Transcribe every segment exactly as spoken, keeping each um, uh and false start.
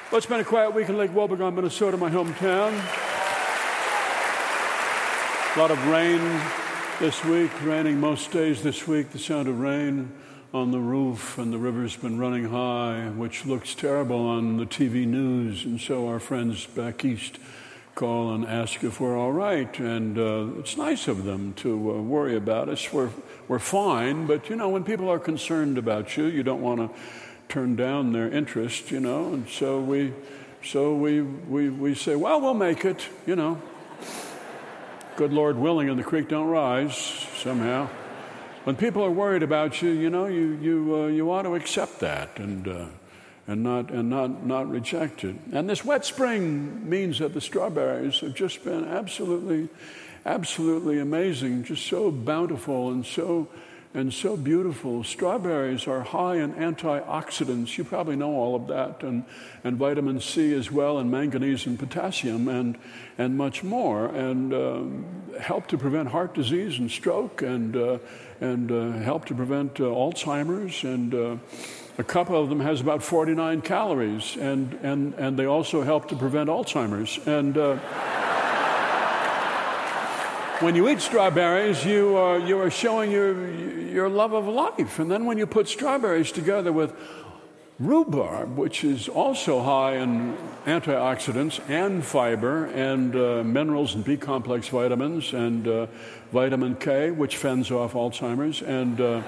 Well, it's been a quiet week in Lake Wobegon, Minnesota, my hometown. A lot of rain this week, raining most days this week. The sound of rain on the roof, and the river's been running high, which looks terrible on the T V news. And so our friends back east call and ask if we're all right. And uh, it's nice of them to uh, worry about us. We're, we're fine, but, you know, when people are concerned about you, you don't want to turn down their interest, you know, and so we, so we, we, we say, well, we'll make it, you know. Good Lord willing, and the creek don't rise somehow. When people are worried about you, you know, you you uh, you ought to accept that and uh, and not and not not reject it. And this wet spring means that the strawberries have just been absolutely, absolutely amazing, just so bountiful and so. And so beautiful. Strawberries are high in antioxidants. You probably know all of that, and, and vitamin C as well, and manganese and potassium, and and much more, and um, help to prevent heart disease and stroke, and uh, and uh, help to prevent uh, Alzheimer's. And uh, a couple of them has about forty-nine calories, and and and they also help to prevent Alzheimer's. And uh, when you eat strawberries, you are you are showing your your love of life. And then when you put strawberries together with rhubarb, which is also high in antioxidants and fiber and uh, minerals and B complex vitamins and uh, vitamin K, which fends off Alzheimer's, and uh,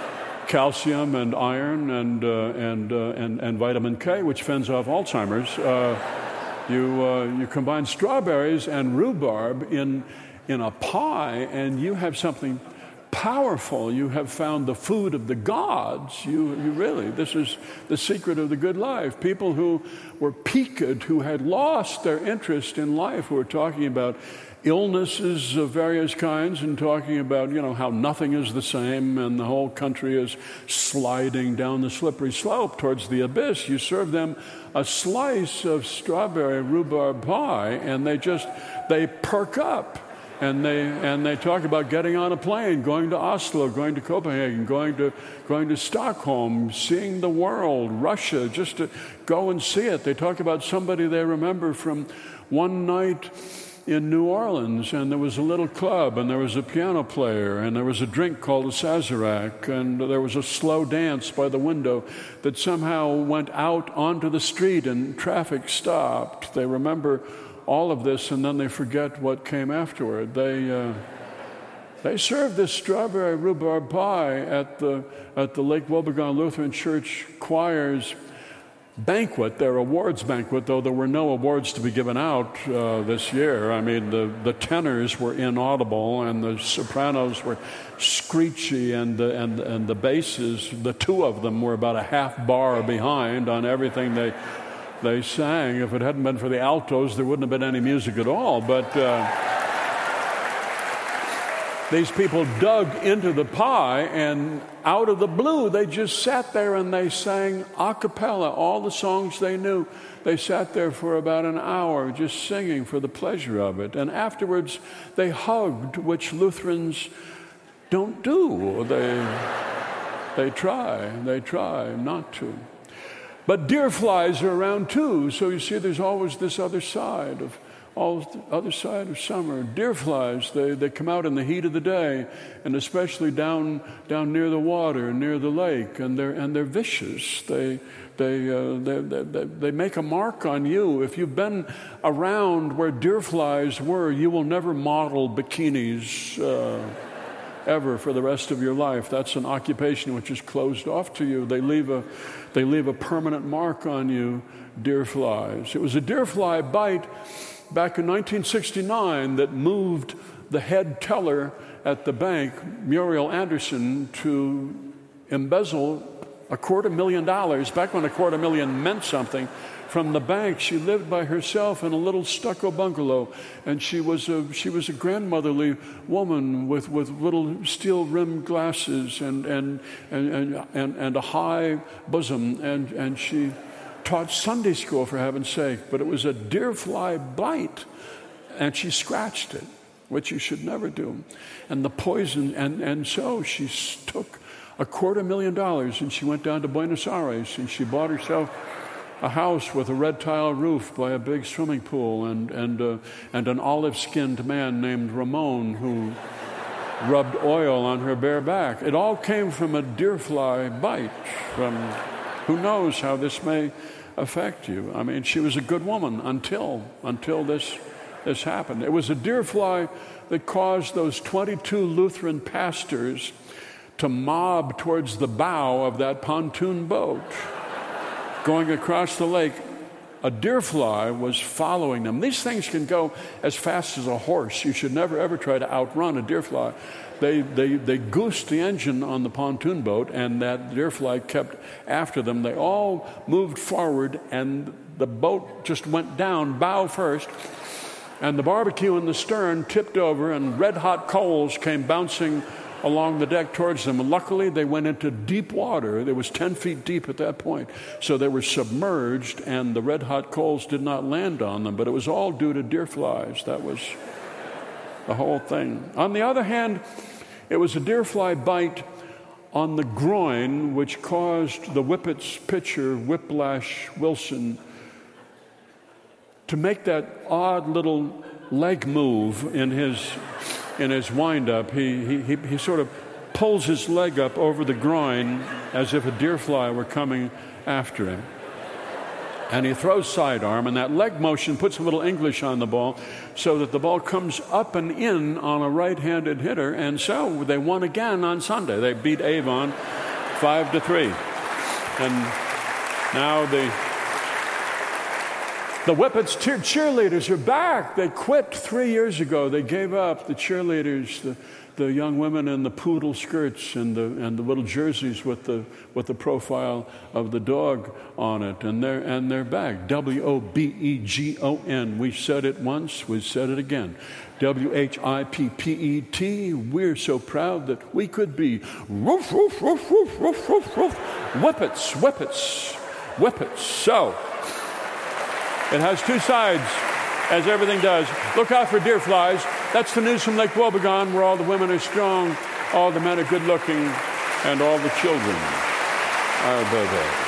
calcium and iron and uh, and, uh, and and vitamin K, which fends off Alzheimer's, uh, you uh, you combine strawberries and rhubarb in in a pie, and you have something powerful. You have found the food of the gods. You, you really, this is the secret of the good life. People who were peaked, who had lost their interest in life, who were talking about illnesses of various kinds and talking about, you know, how nothing is the same and the whole country is sliding down the slippery slope towards the abyss. You serve them a slice of strawberry rhubarb pie, and they just, they perk up. And they and they talk about getting on a plane, going to Oslo, going to Copenhagen, going to going to Stockholm, seeing the world, Russia, just to go and see it. They talk about somebody they remember from one night in New Orleans, and there was a little club, and there was a piano player, and there was a drink called a Sazerac, and there was a slow dance by the window that somehow went out onto the street, and traffic stopped. They remember all of this, and then they forget what came afterward. They uh, they served this strawberry rhubarb pie at the at the Lake Wobegon Lutheran Church Choir's banquet, their awards banquet, though there were no awards to be given out uh, this year. I mean, the, the tenors were inaudible, and the sopranos were screechy, and the, and, and the basses, the two of them were about a half bar behind on everything they They sang. If it hadn't been for the altos, there wouldn't have been any music at all. But uh, these people dug into the pie, and out of the blue, they just sat there and they sang a cappella, all the songs they knew. They sat there for about an hour just singing for the pleasure of it. And afterwards, they hugged, which Lutherans don't do. They, they try, they try not to. But deer flies are around too, so you see there's always this other side of all the other side of summer. Deer flies, they, they come out in the heat of the day, and especially down down near the water, near the lake, and they're and they're vicious. They they, uh, they they they make a mark on you. If you've been around where deer flies were, you will never model bikinis uh, ever for the rest of your life. That's an occupation which is closed off to you. They leave a They leave a permanent mark on you, deer flies. It was a deer fly bite back in nineteen sixty-nine that moved the head teller at the bank, Muriel Anderson, to embezzle a quarter million dollars, back when a quarter million meant something, from the bank. She lived by herself in a little stucco bungalow, and she was a she was a grandmotherly woman with, with little steel-rimmed glasses and and, and and and and a high bosom, and and she taught Sunday school, for heaven's sake. But it was a deer fly bite, and she scratched it, which you should never do. And the poison, and and so she took a quarter million dollars, and she went down to Buenos Aires, and she bought herself a house with a red tile roof by a big swimming pool, and and uh, and an olive-skinned man named Ramon who rubbed oil on her bare back. It all came from a deer fly bite. From who knows how this may affect you. I mean, she was a good woman until until this this happened. It was a deer fly that caused those twenty-two Lutheran pastors to mob towards the bow of that pontoon boat going across the lake. A deer fly was following them. These things can go as fast as a horse. You should never, ever try to outrun a deer fly. They, they, they goosed the engine on the pontoon boat, and that deer fly kept after them. They all moved forward, and the boat just went down, bow first, and the barbecue in the stern tipped over, and red-hot coals came bouncing along the deck towards them. And luckily, they went into deep water. It was ten feet deep at that point. So they were submerged, and the red-hot coals did not land on them. But it was all due to deer flies. That was the whole thing. On the other hand, it was a deer fly bite on the groin, which caused the Whippets pitcher, Whiplash Wilson, to make that odd little leg move in his in his wind-up. He, he, he, he sort of pulls his leg up over the groin as if a deer fly were coming after him. And he throws sidearm, and that leg motion puts a little English on the ball so that the ball comes up and in on a right-handed hitter. And so they won again on Sunday. They beat Avon five to three. And now the The Whippets cheer- cheerleaders are back. They quit three years ago. They gave up. The cheerleaders, the, the young women in the poodle skirts and the and the little jerseys with the with the profile of the dog on it, and they're and they're back. W O B E G O N. We said it once. We said it again. W H I P P E T. We're so proud that we could be woof woof woof woof woof woof woof. Whippets, Whippets, Whippets. So. It has two sides, as everything does. Look out for deer flies. That's the news from Lake Wobegon, where all the women are strong, all the men are good looking, and all the children are baby.